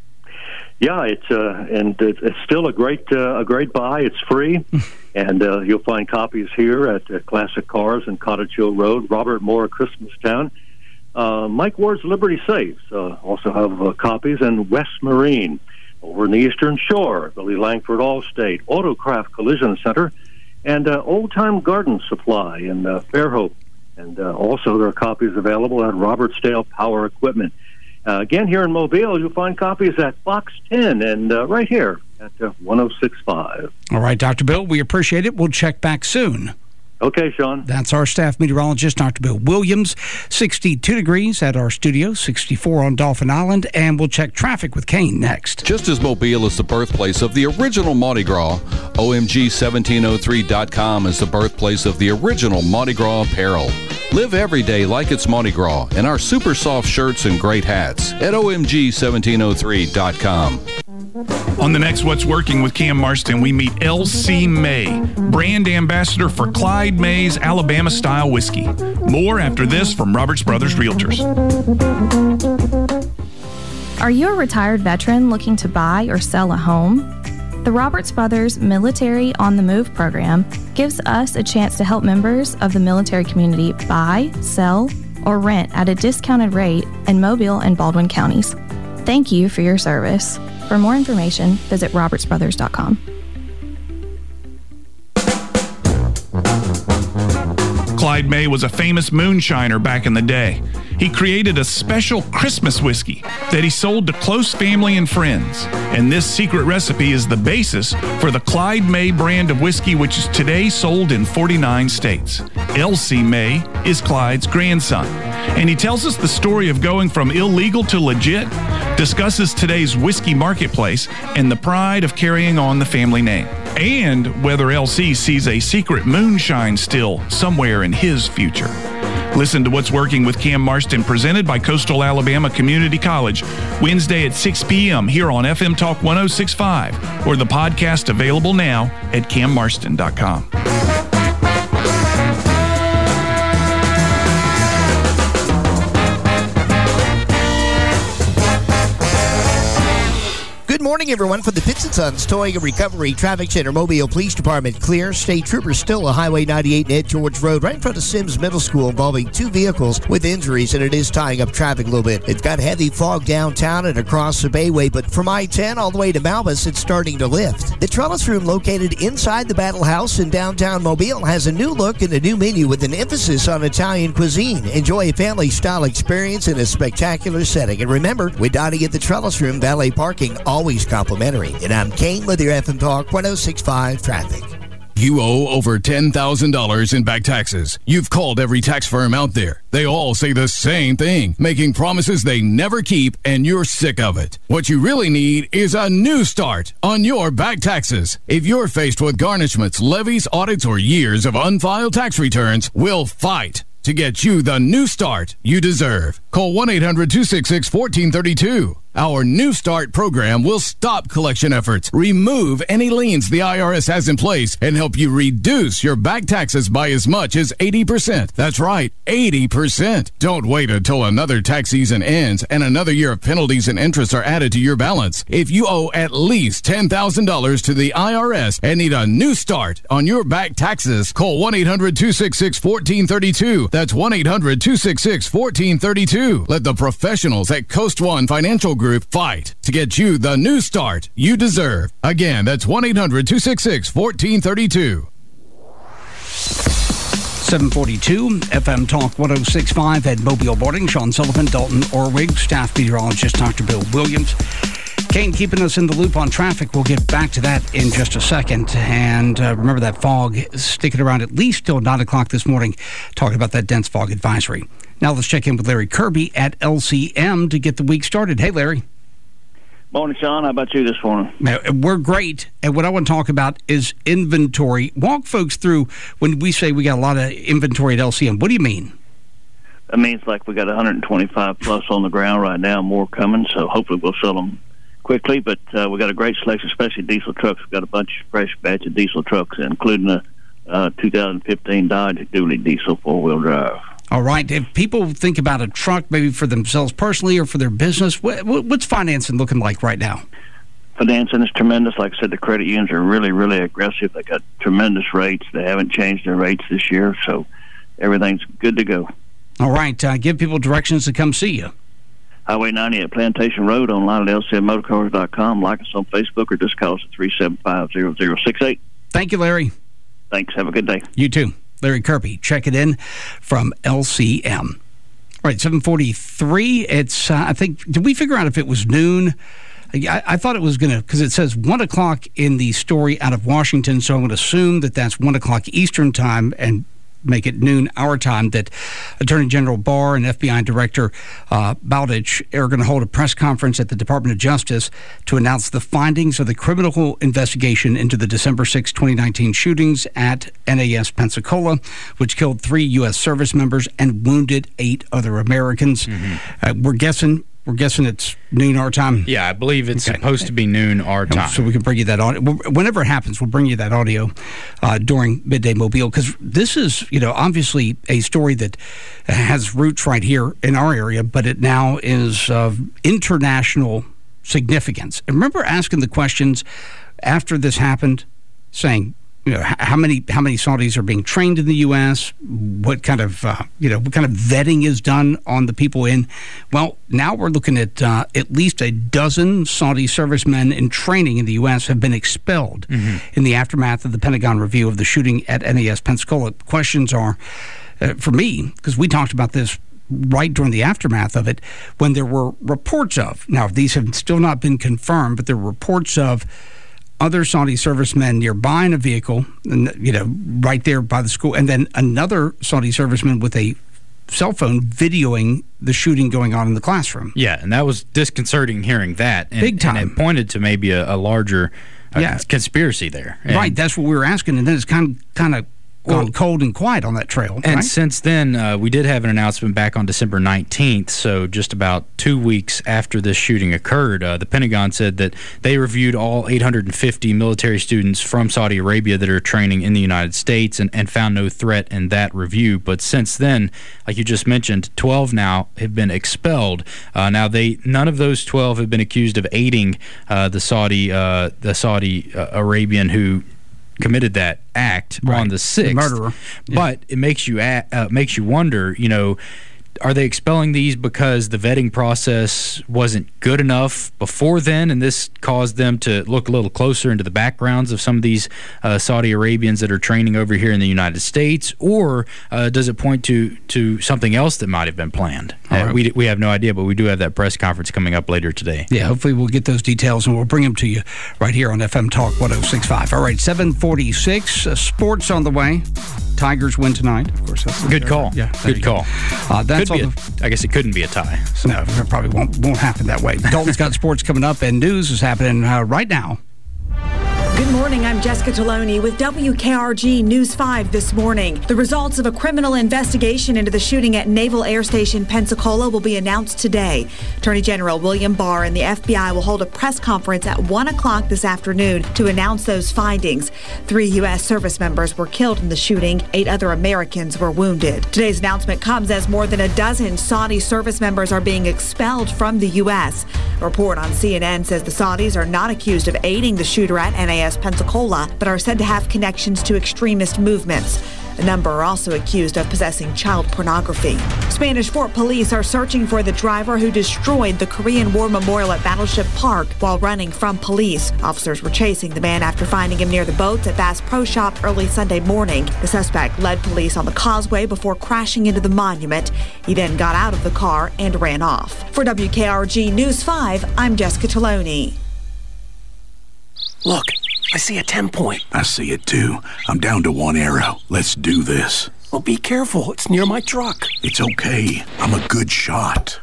Yeah, it's uh, and it's, it's still a great uh, a great buy. It's free, and uh, you'll find copies here at uh, Classic Cars and Cottage Hill Road, Robert Moore, Christmastown. Uh, Mike Ward's Liberty Safes uh, also have uh, copies, and West Marine over in the Eastern Shore, Billy Langford Allstate, Autocraft Collision Center, and uh, Old Time Garden Supply in uh, Fairhope. And uh, also there are copies available at Robertsdale Power Equipment. Uh, again, here in Mobile, you'll find copies at Fox ten and uh, right here at uh, one oh six point five. All right, Doctor Bill, we appreciate it. We'll check back soon. Okay, Sean. That's our staff meteorologist, Doctor Bill Williams. sixty-two degrees at our studio, sixty-four on Dauphin Island, and we'll check traffic with Kane next. Just as Mobile is the birthplace of the original Mardi Gras, O M G seventeen oh three dot com is the birthplace of the original Mardi Gras apparel. Live every day like it's Mardi Gras in our super soft shirts and great hats at O M G seventeen oh three dot com. On the next What's Working with Cam Marston, we meet L C May, brand ambassador for Clyde May's Alabama-style whiskey. More after this from Roberts Brothers Realtors. Are you a retired veteran looking to buy or sell a home? The Roberts Brothers Military on the Move program gives us a chance to help members of the military community buy, sell, or rent at a discounted rate in Mobile and Baldwin counties. Thank you for your service. For more information, visit roberts brothers dot com. Clyde May was a famous moonshiner back in the day. He created a special Christmas whiskey that he sold to close family and friends. And this secret recipe is the basis for the Clyde May brand of whiskey, which is today sold in forty-nine states. L C May is Clyde's grandson. And he tells us the story of going from illegal to legit, discusses today's whiskey marketplace, and the pride of carrying on the family name. and whether L C sees a secret moonshine still somewhere in his future. Listen to What's Working with Cam Marston, presented by Coastal Alabama Community College, Wednesday at six p.m. here on F M Talk one oh six point five, or the podcast available now at cam marston dot com. Good morning, everyone. From the Pitts and Sons Towing and Recovery Traffic Center, Mobile Police Department clear. State troopers still on Highway ninety-eight and Ed George Road, right in front of Sims Middle School, involving two vehicles with injuries, and it is tying up traffic a little bit. It's got heavy fog downtown and across the Bayway, but from I ten all the way to Malbus, it's starting to lift. The Trellis Room, located inside the Battle House in downtown Mobile, has a new look and a new menu with an emphasis on Italian cuisine. Enjoy a family-style experience in a spectacular setting. And remember, when dining at the Trellis Room, valet parking always complimentary. And I'm Kane with your F M Talk one oh six point five traffic. You owe over ten thousand dollars in back taxes. You've called every tax firm out there. They all say the same thing, making promises they never keep, and you're sick of it. What you really need is a new start on your back taxes. If you're faced with garnishments, levies, audits, or years of unfiled tax returns, we'll fight to get you the new start you deserve. Call one eight hundred two six six one four three two. Our New Start program will stop collection efforts, remove any liens the I R S has in place, and help you reduce your back taxes by as much as eighty percent. That's right, eighty percent. Don't wait until another tax season ends and another year of penalties and interest are added to your balance. If you owe at least ten thousand dollars to the I R S and need a new start on your back taxes, call one eight hundred two six six one four three two. That's one eight hundred two six six one four three two. Let the professionals at Coast One Financial Group fight to get you the new start you deserve. Again, that's one eight hundred two six six one four three two. seven forty-two, F M Talk one oh six point five at Mobile Morning. Sean Sullivan, Dalton Orwig, staff meteorologist Doctor Bill Williams. Kane keeping us in the loop on traffic. We'll get back to that in just a second. And uh, remember that fog sticking around at least till nine o'clock this morning, talking about that dense fog advisory. Now let's check in with Larry Kirby at L C M to get the week started. Hey, Larry. Morning, Sean. How about you this morning? We're great. And what I want to talk about is inventory. Walk folks through when we say we got a lot of inventory at L C M. What do you mean? That means like we got one hundred twenty-five plus on the ground right now, more coming. So hopefully we'll sell them quickly. But uh, we got a great selection, especially diesel trucks. We've got a bunch of fresh batch of diesel trucks, including a uh, two thousand fifteen Dodge Dually diesel four-wheel drive. All right. If people think about a truck, maybe for themselves personally or for their business, what, what's financing looking like right now? Financing is tremendous. Like I said, the credit unions are really, really aggressive. They got tremendous rates. They haven't changed their rates this year, so everything's good to go. All right. Uh, give people directions to come see you. Highway ninety at Plantation Road, online at L C M motorcars dot com. Like us on Facebook or just call us at three seven five, zero zero six eight. Thank you, Larry. Thanks. Have a good day. You too. Larry Kirby, check it in from L C M. All right, seven forty-three. It's, uh, I think, did we figure out if it was noon? I, I thought it was going to, because it says one o'clock in the story out of Washington, so I'm going to assume that that's one o'clock Eastern time and make it noon our time, that Attorney General Barr and F B I Director uh, Bowditch are going to hold a press conference at the Department of Justice to announce the findings of the criminal investigation into the December sixth, twenty nineteen shootings at N A S Pensacola, which killed three U S service members and wounded eight other Americans. Mm-hmm. Uh, we're guessing We're guessing it's noon our time? Yeah, I believe it's okay. Supposed to be noon our time. So we can bring you that audio. Whenever it happens, we'll bring you that audio uh, during Midday Mobile, because this is, you know, obviously a story that has roots right here in our area, but it now is of international significance. And remember asking the questions after this happened, saying, you know, how many how many Saudis are being trained in the U S? What kind of uh, you know what kind of vetting is done on the people in? Well, now we're looking at uh, at least a dozen Saudi servicemen in training in the U S have been expelled mm-hmm. in the aftermath of the Pentagon review of the shooting at N A S Pensacola. Questions are uh, for me, because we talked about this right during the aftermath of it, when there were reports of, now these have still not been confirmed, but there were reports of other Saudi servicemen nearby in a vehicle, you know, right there by the school, and then another Saudi serviceman with a cell phone videoing the shooting going on in the classroom. Yeah, and that was disconcerting hearing that. And, Big time. And it pointed to maybe a, a larger a yeah. conspiracy there. And right, that's what we were asking, and then it's kind of, kind of gone well, cold and quiet on that trail. And right? since then, uh, we did have an announcement back on December nineteenth, so just about two weeks after this shooting occurred. Uh, the Pentagon said that they reviewed all eight hundred fifty military students from Saudi Arabia that are training in the United States and, and found no threat in that review. But since then, like you just mentioned, twelve now have been expelled. Uh, now, they none of those twelve have been accused of aiding uh, the Saudi uh, the Saudi uh, Arabian who committed that act right. on the sixth. The murderer. Yeah. But it makes you uh, makes you wonder, you know, are they expelling these because the vetting process wasn't good enough before then, and this caused them to look a little closer into the backgrounds of some of these uh, Saudi Arabians that are training over here in the United States, or uh, does it point to to something else that might have been planned? Uh, right. We we have no idea, but we do have that press conference coming up later today. Yeah, hopefully we'll get those details and we'll bring them to you right here on F M Talk one oh six point five. All right, seven forty-six, uh, sports on the way. Tigers win tonight. Of course, that's good call. Yeah, good call. Uh, that's Could be all a, I guess it couldn't be a tie. So. No, it probably won't won't happen that way. Dalton's got sports coming up, and news is happening uh, right now. Good morning, I'm Jessica Taloni with W K R G News five this morning. The results of a criminal investigation into the shooting at Naval Air Station Pensacola will be announced today. Attorney General William Barr and the F B I will hold a press conference at one o'clock this afternoon to announce those findings. Three U S service members were killed in the shooting. Eight other Americans were wounded. Today's announcement comes as more than a dozen Saudi service members are being expelled from the U S. A report on C N N says the Saudis are not accused of aiding the shooter at N A S Pensacola, but are said to have connections to extremist movements. A number are also accused of possessing child pornography. Spanish Fort police are searching for the driver who destroyed the Korean War Memorial at Battleship Park while running from police. Officers were chasing the man after finding him near the boats at Bass Pro Shop early Sunday morning. The suspect led police on the causeway before crashing into the monument. He then got out of the car and ran off. For W K R G News five, I'm Jessica Taloni. Look, I see a ten point. I see it too. I'm down to one arrow. Let's do this. Well, be careful. It's near my truck. It's okay. I'm a good shot.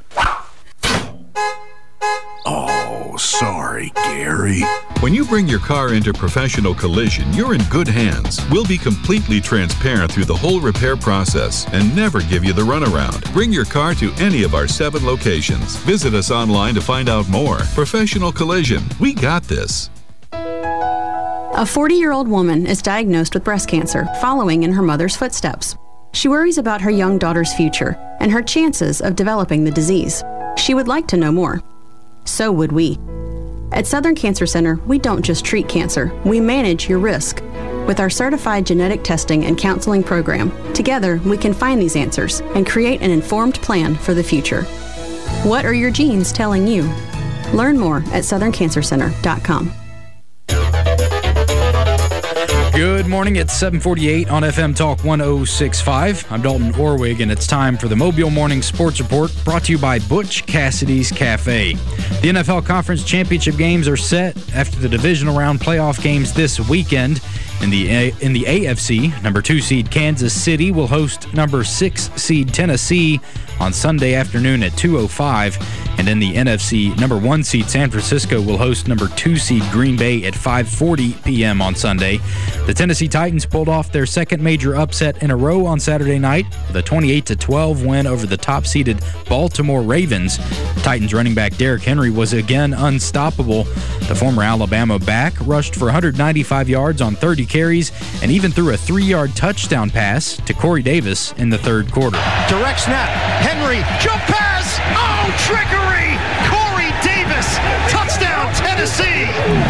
Oh, sorry, Gary. When you bring your car into professional collision, you're in good hands. We'll be completely transparent through the whole repair process and never give you the runaround. Bring your car to any of our seven locations. Visit us online to find out more. Professional Collision. We got this. A forty-year-old woman is diagnosed with breast cancer, following in her mother's footsteps. She worries about her young daughter's future and her chances of developing the disease. She would like to know more. So would we. At Southern Cancer Center, we don't just treat cancer, we manage your risk. With our certified genetic testing and counseling program, together we can find these answers and create an informed plan for the future. What are your genes telling you? Learn more at southern cancer center dot com. Good morning. It's seven forty-eight on F M Talk one oh six point five. I'm Dalton Orwig, and it's time for the Mobile Morning Sports Report, brought to you by Butch Cassidy's Cafe. The N F L Conference Championship games are set after the divisional round playoff games this weekend. In the A- in the A F C, number two seed Kansas City will host number six seed Tennessee on Sunday afternoon at two oh five. And in the N F C, number one seed San Francisco will host number two seed Green Bay at five forty p.m. on Sunday. The Tennessee Titans pulled off their second major upset in a row on Saturday night with a twenty-eight to twelve win over the top-seeded Baltimore Ravens. Titans running back Derrick Henry was again unstoppable. The former Alabama back rushed for one hundred ninety-five yards on thirty carries and even threw a three-yard touchdown pass to Corey Davis in the third quarter. Direct snap. Henry, jump pass. Oh, trickery. Corey Davis, touchdown Tennessee.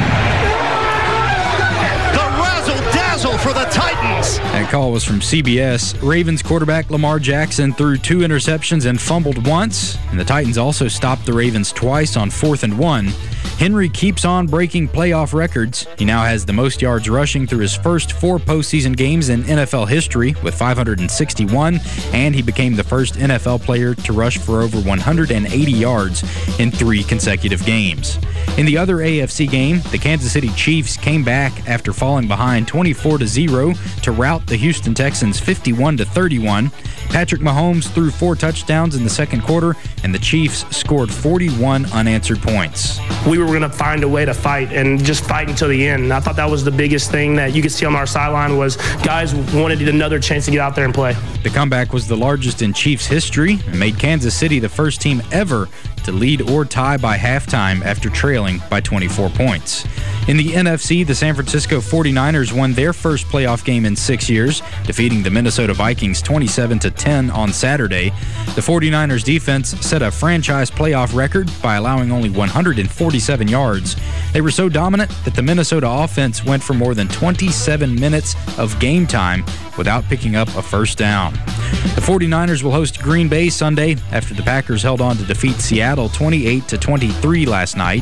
The razzle-dazzle for the Titans. That call was from C B S. Ravens quarterback Lamar Jackson threw two interceptions and fumbled once, and the Titans also stopped the Ravens twice on fourth and one. Henry keeps on breaking playoff records. He now has the most yards rushing through his first four postseason games in N F L history with five hundred sixty-one, and he became the first N F L player to rush for over one hundred eighty yards in three consecutive games. In the other A F C game, the Kansas City Chiefs came back after falling behind twenty-four to zero to rout the Houston Texans fifty-one to thirty-one. Patrick Mahomes threw four touchdowns in the second quarter, and the Chiefs scored forty-one unanswered points. We were were going to find a way to fight and just fight until the end. And I thought that was the biggest thing that you could see on our sideline was guys wanted another chance to get out there and play. The comeback was the largest in Chiefs history and made Kansas City the first team ever to lead or tie by halftime after trailing by twenty-four points. In the N F C, the San Francisco forty-niners won their first playoff game in six years, defeating the Minnesota Vikings twenty-seven to ten on Saturday. The forty-niners defense set a franchise playoff record by allowing only one hundred forty-seven yards. They were so dominant that the Minnesota offense went for more than twenty-seven minutes of game time without picking up a first down. The forty-niners will host Green Bay Sunday after the Packers held on to defeat Seattle twenty-eight to twenty-three last night.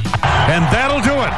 And that'll do it.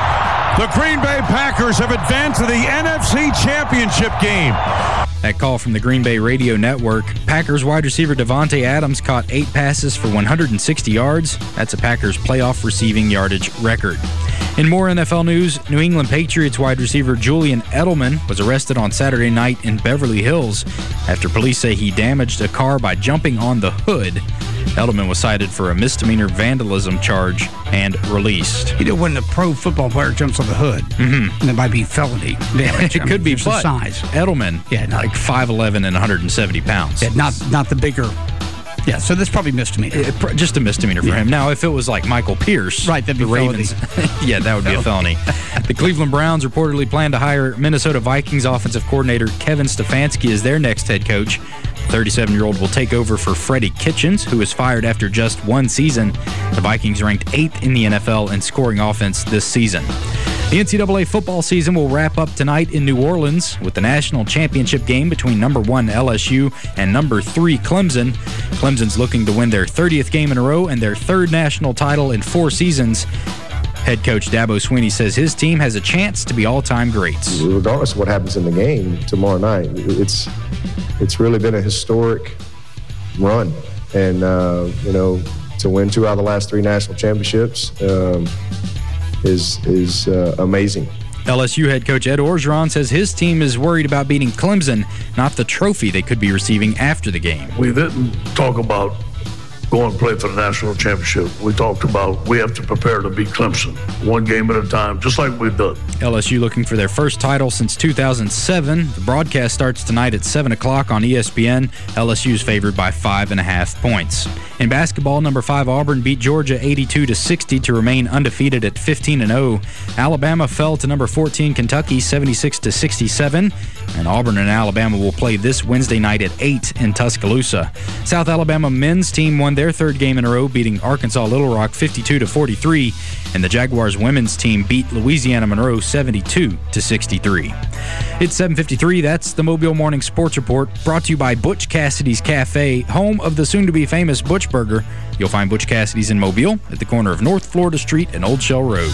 The Green Bay Packers have advanced to the N F C Championship game. That call from the Green Bay Radio Network. Packers wide receiver Davante Adams caught eight passes for one hundred sixty yards. That's a Packers playoff receiving yardage record. In more N F L news, New England Patriots wide receiver Julian Edelman was arrested on Saturday night in Beverly Hills after police say he damaged a car by jumping on the hood. Edelman was cited for a misdemeanor vandalism charge and released. You know, when the pro football player jumps on the hood, mm-hmm. that might be felony damage. It I mean, could be, the but size. Edelman, yeah, not, like five eleven and one hundred seventy pounds. Yeah, not not the bigger. Yeah, so that's probably misdemeanor. It, just a misdemeanor for yeah. him. Now, if it was like Michael Pierce, right, that'd be the Ravens, yeah, that would be no. a felony. The Cleveland Browns reportedly plan to hire Minnesota Vikings offensive coordinator Kevin Stefanski as their next head coach. The thirty-seven-year-old will take over for Freddie Kitchens, who was fired after just one season. The Vikings ranked eighth in the N F L in scoring offense this season. The N C double A football season will wrap up tonight in New Orleans with the national championship game between number one L S U and number three Clemson. Clemson's looking to win their thirtieth game in a row and their third national title in four seasons. Head coach Dabo Swinney says his team has a chance to be all-time greats. Regardless of what happens in the game tomorrow night, it's it's really been a historic run. And, uh, you know, to win two out of the last three national championships um, is is uh, amazing. L S U head coach Ed Orgeron says his team is worried about beating Clemson, not the trophy they could be receiving after the game. We didn't talk about going and play for the national championship. We talked about we have to prepare to beat Clemson one game at a time, just like we've done. L S U looking for their first title since two thousand seven. The broadcast starts tonight at seven o'clock on E S P N. L S U is favored by five and a half points. In basketball, number five Auburn beat Georgia eighty-two to sixty to remain undefeated at fifteen and oh. Alabama fell to number fourteen Kentucky seventy-six to sixty-seven. And Auburn and Alabama will play this Wednesday night at eight in Tuscaloosa. South Alabama men's team won their third game in a row, beating Arkansas Little Rock fifty-two to forty-three. And the Jaguars women's team beat Louisiana Monroe seventy-two to sixty-three. It's seven fifty-three. That's the Mobile Morning Sports Report, brought to you by Butch Cassidy's Cafe, home of the soon-to-be famous Butch Burger. You'll find Butch Cassidy's in Mobile at the corner of North Florida Street and Old Shell Road.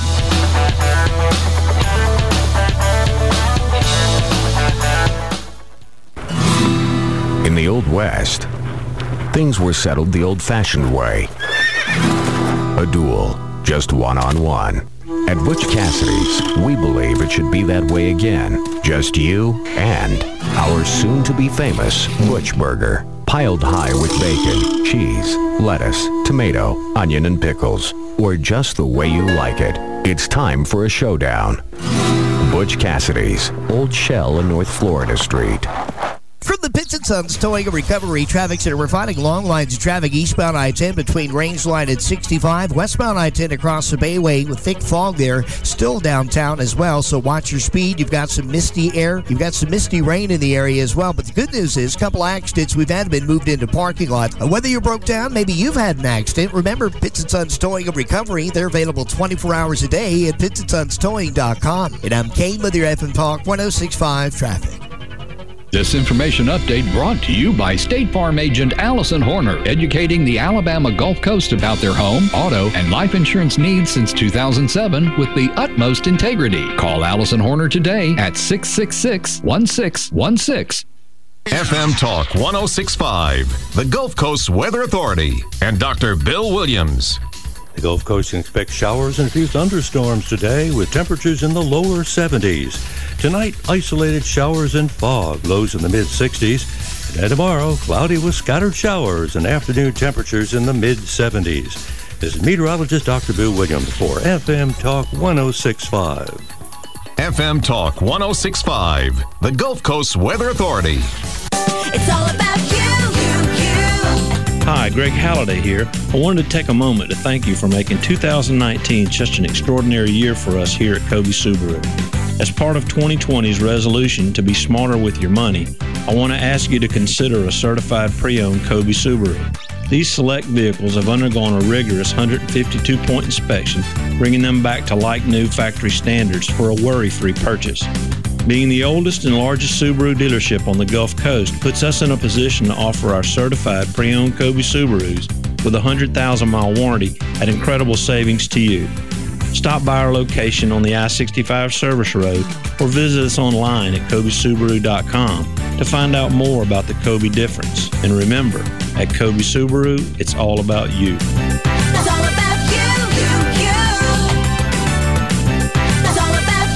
In the Old West, things were settled the old-fashioned way. A duel, just one-on-one. At Butch Cassidy's, we believe it should be that way again. Just you and our soon-to-be famous Butch Burger. Piled high with bacon, cheese, lettuce, tomato, onion, and pickles. Or just the way you like it. It's time for a showdown. Butch Cassidy's, Old Shell and North Florida Street. From the Pitts and Sons Towing and Recovery Traffic Center, we're finding long lines of traffic eastbound I ten between Rangeline and sixty-five, westbound I ten across the Bayway with thick fog there, still downtown as well, so watch your speed. You've got some misty air. You've got some misty rain in the area as well, but the good news is a couple accidents we've had been moved into parking lots. Whether you're broke down, maybe you've had an accident, remember Pitts and Sons Towing and Recovery. They're available twenty-four hours a day at pitts and sons towing dot com. And I'm Kane with your F M Talk one oh six point five Traffic. This information update brought to you by State Farm agent Allison Horner, educating the Alabama Gulf Coast about their home, auto, and life insurance needs since two thousand seven with the utmost integrity. Call Allison Horner today at six six six, one six one six. F M Talk one oh six point five, the Gulf Coast Weather Authority, and Doctor Bill Williams. The Gulf Coast can expect showers and a few thunderstorms today with temperatures in the lower seventies. Tonight, isolated showers and fog, lows in the mid-sixties. And tomorrow, cloudy with scattered showers and afternoon temperatures in the mid-seventies. This is meteorologist Doctor Bill Williams for F M Talk one oh six point five. F M Talk one oh six point five, the Gulf Coast Weather Authority. It's all about you, you, you. Hi, Greg Halliday here. I wanted to take a moment to thank you for making two thousand nineteen such an extraordinary year for us here at Kobe Subaru. As part of twenty twenty's resolution to be smarter with your money, I want to ask you to consider a certified pre-owned Kobe Subaru. These select vehicles have undergone a rigorous one hundred fifty-two point inspection, bringing them back to like-new factory standards for a worry-free purchase. Being the oldest and largest Subaru dealership on the Gulf Coast puts us in a position to offer our certified pre-owned Kobe Subarus with a one hundred thousand mile warranty at incredible savings to you. Stop by our location on the I sixty-five Service Road or visit us online at Kobe Subaru dot com to find out more about the Kobe difference. And remember, at Kobe Subaru, it's all about you. It's all about you, you, you. It's all about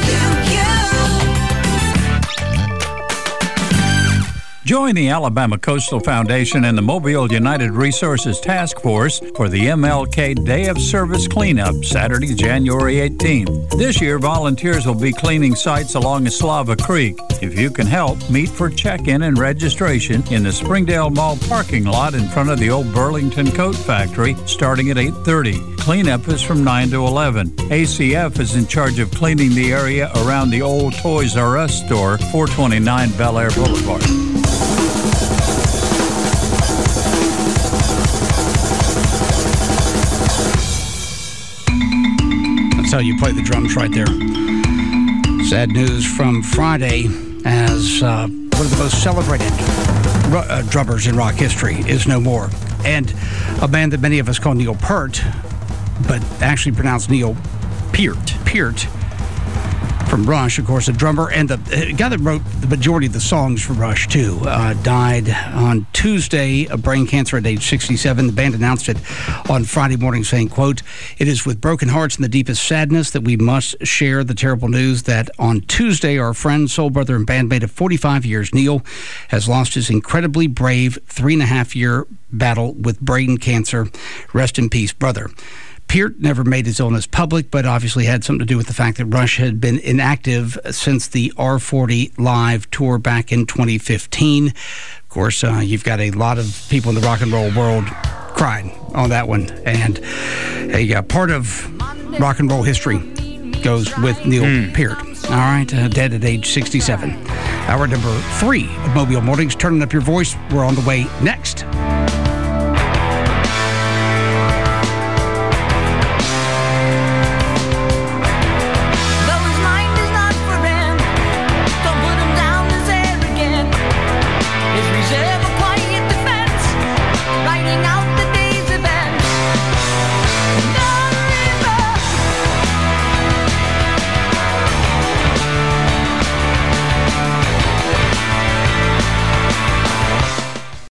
you, you, you. Join the Alabama Coastal Foundation and the Mobile United Resources Task Force for the M L K Day of Service Cleanup, Saturday, January eighteenth. This year, volunteers will be cleaning sites along Eslava Creek. If you can help, meet for check-in and registration in the Springdale Mall parking lot in front of the old Burlington Coat Factory, starting at eight thirty. Cleanup is from nine to eleven. A C F is in charge of cleaning the area around the old Toys R Us store, four twenty-nine Bel Air Boulevard. That's how you play the drums right there. Sad news from Friday, as uh, one of the most celebrated ru- uh, drummers in rock history is no more. And a band that many of us call Neil Peart, but actually pronounced Neil Peart. Peart. From Rush, of course, a drummer, and the guy that wrote the majority of the songs for Rush, too, uh, died on Tuesday of brain cancer at age sixty-seven. The band announced it on Friday morning, saying, quote, "It is with broken hearts and the deepest sadness that we must share the terrible news that on Tuesday, our friend, soul brother, and bandmate of forty-five years, Neil, has lost his incredibly brave three-and-a-half-year battle with brain cancer. Rest in peace, brother." Peart never made his illness public, but obviously had something to do with the fact that Rush had been inactive since the R forty Live tour back in twenty fifteen. Of course, uh, you've got a lot of people in the rock and roll world crying on that one. And a uh, part of rock and roll history goes with Neil mm. Peart. All right, uh, dead at age sixty-seven. Hour number three of Mobile Mornings. Turning up your voice. We're on the way next.